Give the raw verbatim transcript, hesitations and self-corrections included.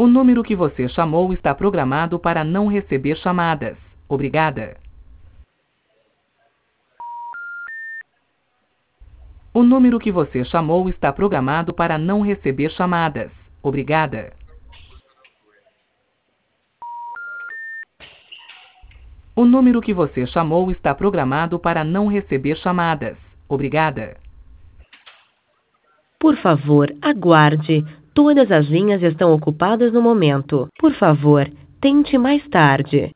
O número que você chamou está programado para não receber chamadas. Obrigada. O número que você chamou está programado para não receber chamadas. Obrigada. O número que você chamou está programado para não receber chamadas. Obrigada. Por favor, aguarde. Todas as linhas estão ocupadas no momento. Por favor, tente mais tarde.